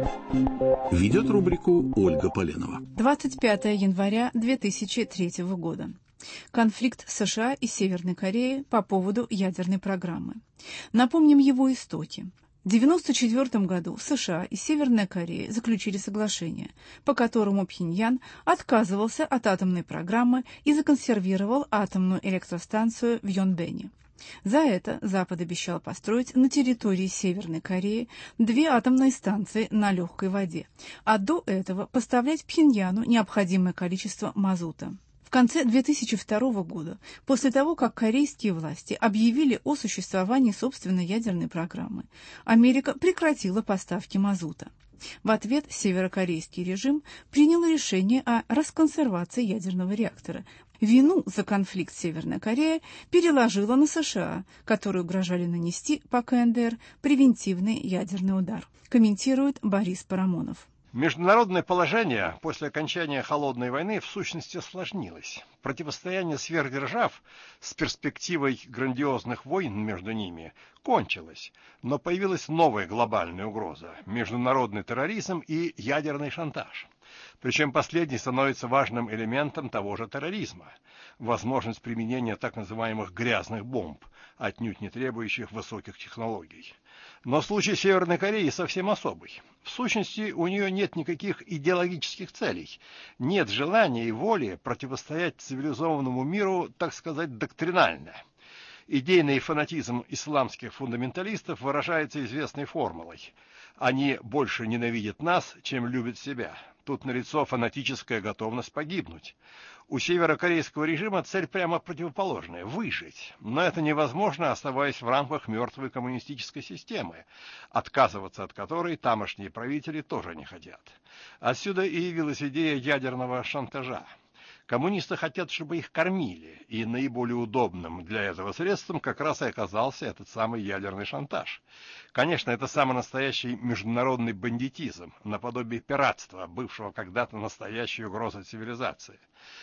Ведет рубрику Ольга Поленова. двадцать пятое января две тысячи третьего года. Конфликт США и Северной Кореи по поводу ядерной программы. Напомним его истоки. В тысяча девятьсот девяносто четвёртом году США и Северная Корея заключили соглашение, по которому Пхеньян отказывался от атомной программы и законсервировал атомную электростанцию в Йонбэне. За это Запад обещал построить на территории Северной Кореи две атомные станции на легкой воде, а до этого поставлять Пхеньяну необходимое количество мазута. В конце две тысячи второго года, после того, как корейские власти объявили о существовании собственной ядерной программы, Америка прекратила поставки мазута. В ответ северокорейский режим принял решение о расконсервации ядерного реактора. Вину за конфликт Северная Корея переложила на США, которые угрожали нанести по КНДР превентивный ядерный удар, комментирует Борис Парамонов. Международное положение после окончания Холодной войны в сущности осложнилось. Противостояние сверхдержав с перспективой грандиозных войн между ними кончилось, но появилась новая глобальная угроза – международный терроризм и ядерный шантаж. Причем последний становится важным элементом того же терроризма. Возможность применения так называемых грязных бомб, отнюдь не требующих высоких технологий. Но случай Северной Кореи совсем особый. В сущности, у нее нет никаких идеологических целей, нет желания и воли противостоять цивилизованному миру, так сказать, доктринально. Идейный фанатизм исламских фундаменталистов выражается известной формулой. Они больше ненавидят нас, чем любят себя. Тут налицо фанатическая готовность погибнуть. У северокорейского режима цель прямо противоположная – выжить. Но это невозможно, оставаясь в рамках мертвой коммунистической системы, отказываться от которой тамошние правители тоже не хотят. Отсюда и явилась идея ядерного шантажа. Коммунисты хотят, чтобы их кормили, и наиболее удобным для этого средством как раз и оказался этот самый ядерный шантаж. Конечно, это самый настоящий международный бандитизм, наподобие пиратства, бывшего когда-то настоящей угрозой цивилизации.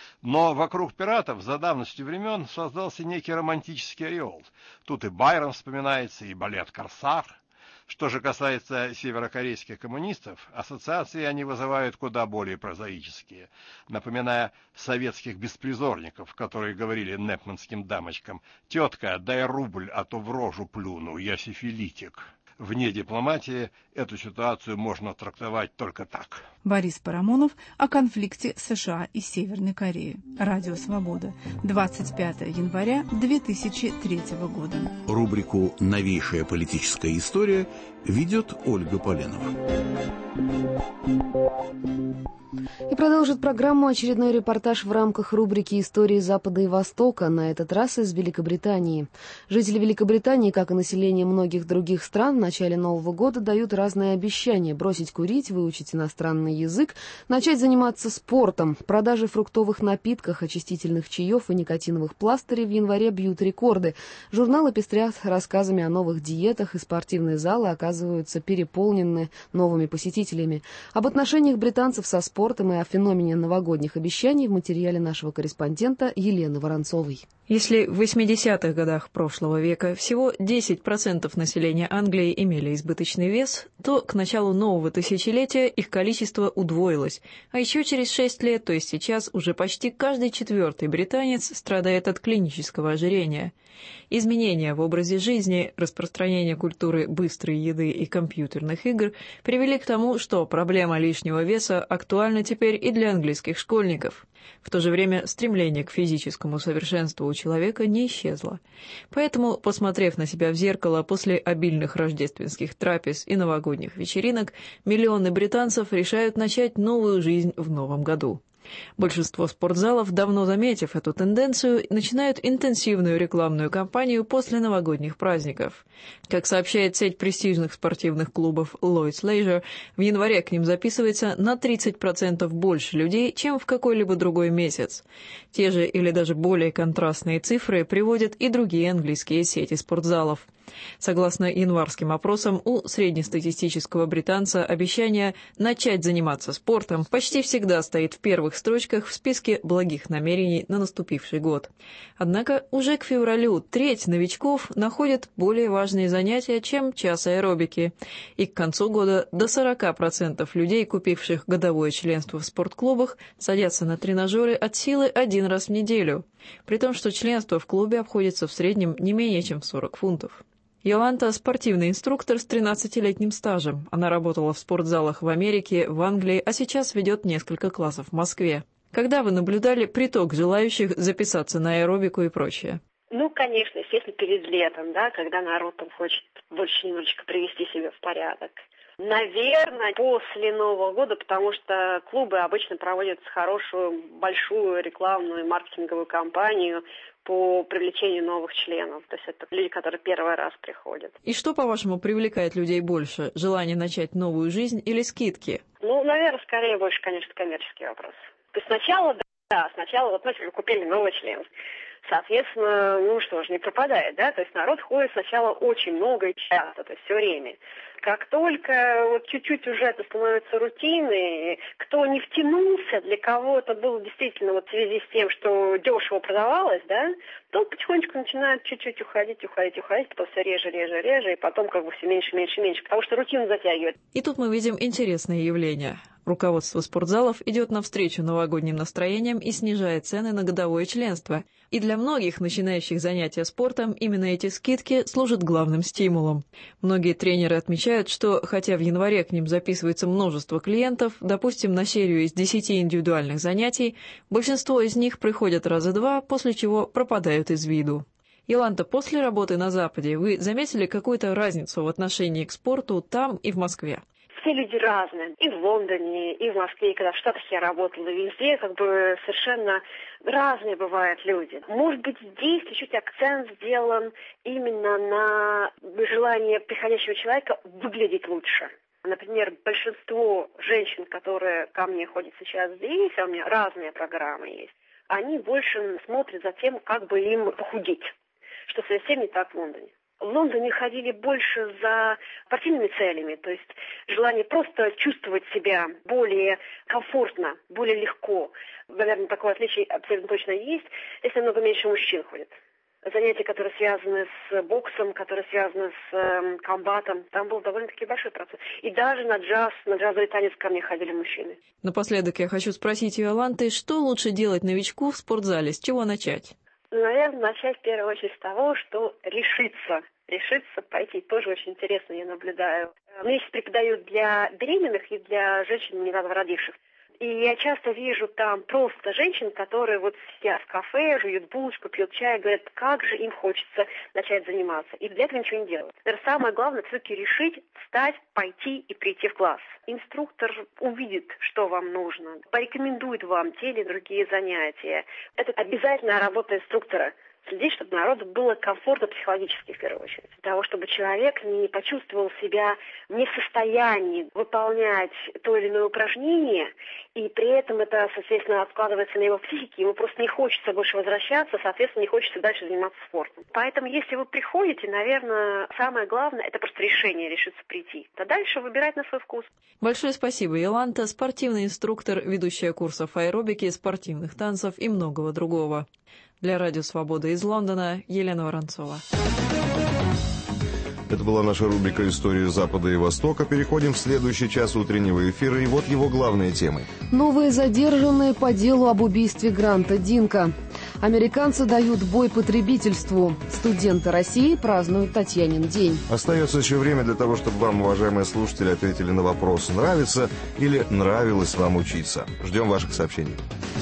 Но вокруг пиратов за давностью времен создался некий романтический ореол. Тут и Байрон вспоминается, и балет «Корсар». Что же касается северокорейских коммунистов, ассоциации они вызывают куда более прозаические, напоминая советских беспризорников, которые говорили непманским дамочкам: «Тетка, дай рубль, а то в рожу плюну, я сифилитик». Вне дипломатии эту ситуацию можно трактовать только так. Борис Парамонов о конфликте США и Северной Кореи. Радио «Свобода». двадцать пятого января две тысячи третьего года. Рубрику «Новейшая политическая история» ведет Ольга Поленова. И продолжит программу очередной репортаж в рамках рубрики «Истории Запада и Востока», на этот раз из Великобритании. Жители Великобритании, как и население многих других стран, в начале Нового года дают разные обещания: бросить курить, выучить иностранный язык, начать заниматься спортом. Продажи фруктовых напитков, очистительных чаев и никотиновых пластырей в январе бьют рекорды. Журналы пестрят рассказами о новых диетах, и спортивные залы оказываются переполнены новыми посетителями. Об отношениях британцев со спортом спортом и о феномене новогодних обещаний в материале нашего корреспондента Елены Воронцовой. Если в восьмидесятых годах прошлого века всего десять процентов населения Англии имели избыточный вес, то к началу нового тысячелетия их количество удвоилось, а еще через шесть лет, то есть сейчас, уже почти каждый четвертый британец страдает от клинического ожирения. Изменения в образе жизни, распространение культуры быстрой еды и компьютерных игр привели к тому, что проблема лишнего веса актуальна теперь и для английских школьников. В то же время стремление к физическому совершенству у человека не исчезло. Поэтому, посмотрев на себя в зеркало после обильных рождественских трапез и новогодних вечеринок, миллионы британцев решают начать новую жизнь в новом году. Большинство спортзалов, давно заметив эту тенденцию, начинают интенсивную рекламную кампанию после новогодних праздников. Как сообщает сеть престижных спортивных клубов Lloyd's Leisure, в январе к ним записывается на тридцать процентов больше людей, чем в какой-либо другой месяц. Те же или даже более контрастные цифры приводят и другие английские сети спортзалов. Согласно январским опросам, у среднестатистического британца обещание начать заниматься спортом почти всегда стоит в первых строчках в списке благих намерений на наступивший год. Однако уже к февралю треть новичков находят более важные занятия, чем час аэробики, и к концу года до сорок процентов людей, купивших годовое членство в спортклубах, садятся на тренажеры от силы один раз в неделю. при том, что членство в клубе обходится в среднем не менее чем в сорок фунтов. Йоланта – спортивный инструктор с тринадцатилетним стажем. Она работала в спортзалах в Америке, в Англии, а сейчас ведет несколько классов в Москве. Когда вы наблюдали приток желающих записаться на аэробику и прочее? Ну, конечно, естественно, перед летом, да, когда народ там хочет больше немножечко привести себя в порядок. Наверное, после Нового года, потому что клубы обычно проводят хорошую, большую рекламную маркетинговую кампанию по привлечению новых членов. То есть это люди, которые первый раз приходят. И что, по-вашему, привлекает людей больше? Желание начать новую жизнь или скидки? Ну, наверное, скорее больше, конечно, коммерческий вопрос. То есть сначала, да, сначала, вот, знаете, вы купили новый член. Соответственно, ну что ж, не пропадает, да? То есть народ ходит сначала очень много и часто, то есть все время. Как только вот чуть-чуть уже это становится рутиной, кто не втянулся, для кого это было действительно вот в связи с тем, что дешево продавалось, да, то потихонечку начинает чуть-чуть уходить, уходить, уходить, потом все реже, реже, реже, и потом как бы все меньше, меньше, меньше, потому что рутину затягивает. И тут мы видим интересное явление. Руководство спортзалов идет навстречу новогодним настроениям и снижает цены на годовое членство. И для многих, начинающих занятия спортом, именно эти скидки служат главным стимулом. Многие тренеры отмечают, что, хотя в январе к ним записывается множество клиентов, допустим, на серию из десяти индивидуальных занятий, большинство из них приходят раза два, после чего пропадают из виду. Йоланта, после работы на Западе вы заметили какую-то разницу в отношении к спорту там и в Москве? Все люди разные. И в Лондоне, и в Москве, и когда в Штатах я работала, везде как бы совершенно разные бывают люди. Может быть, здесь чуть-чуть акцент сделан именно на желание приходящего человека выглядеть лучше. Например, большинство женщин, которые ко мне ходят сейчас здесь, а у меня разные программы есть, они больше смотрят за тем, как бы им похудеть, что совсем не так в Лондоне. В Лондоне ходили больше за спортивными целями, то есть желание просто чувствовать себя более комфортно, более легко. Наверное, такое отличие абсолютно точно есть, если намного меньше мужчин ходит. Занятия, которые связаны с боксом, которые связаны с э, комбатом, там был довольно-таки большой процесс. И даже на джаз, на джазовый танец ко мне ходили мужчины. Напоследок я хочу спросить у Йоланты, что лучше делать новичку в спортзале, с чего начать? Наверное, начать в первую очередь с того, что решиться. Решиться пойти. Тоже очень интересно, я наблюдаю. Мне сейчас преподают для беременных и для женщин недавно родивших. И я часто вижу там просто женщин, которые вот сидят в кафе, жуют булочку, пьют чай, говорят, как же им хочется начать заниматься. И для этого ничего не делают. Наверное, самое главное все-таки решить, встать, пойти и прийти в класс. Инструктор увидит, что вам нужно, порекомендует вам те или другие занятия. Это обязательная работа инструктора. Следить, чтобы народу было комфортно психологически, в первую очередь. Для того, чтобы человек не почувствовал себя не в состоянии выполнять то или иное упражнение, и при этом это, соответственно, откладывается на его психике, ему просто не хочется больше возвращаться, соответственно, не хочется дальше заниматься спортом. Поэтому, если вы приходите, наверное, самое главное, это просто решение, решиться прийти. А дальше выбирать на свой вкус. Большое спасибо, Йоланта, спортивный инструктор, ведущая курсов аэробики, спортивных танцев и многого другого. Для Радио Свобода из Лондона Елена Воронцова. Это была наша рубрика «Истории Запада и Востока». Переходим в следующий час утреннего эфира, и вот его главные темы. Новые задержанные по делу об убийстве Гранта Динка. Американцы дают бой потребительству. Студенты России празднуют Татьянин день. Остается еще время для того, чтобы вам, уважаемые слушатели, ответили на вопрос, нравится или нравилось вам учиться. Ждем ваших сообщений.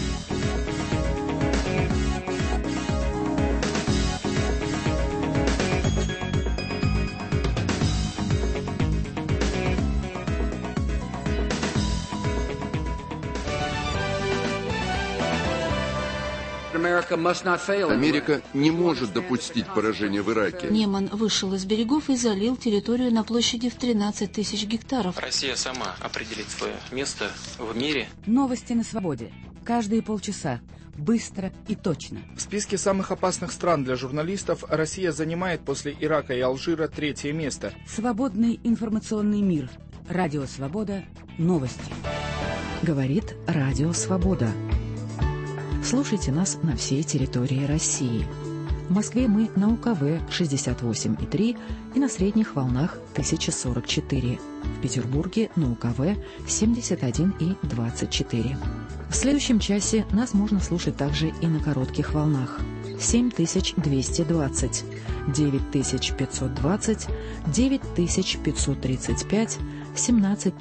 Америка не может допустить поражения в Ираке. Неман вышел из берегов и залил территорию на площади в тринадцать тысяч гектаров. Россия сама определит свое место в мире. Новости на свободе. Каждые полчаса. Быстро и точно. В списке самых опасных стран для журналистов Россия занимает после Ирака и Алжира третье место. Свободный информационный мир. Радио Свобода. Новости. Говорит Радио Свобода. Слушайте нас на всей территории России. В Москве мы на У К В шестьдесят восемь и три и на средних волнах тысяча сорок четыре. В Петербурге на У К В семьдесят один и двадцать четыре. В следующем часе нас можно слушать также и на коротких волнах. семь тысяч двести двадцать, девять тысяч пятьсот двадцать, девять тысяч пятьсот тридцать пять, семнадцать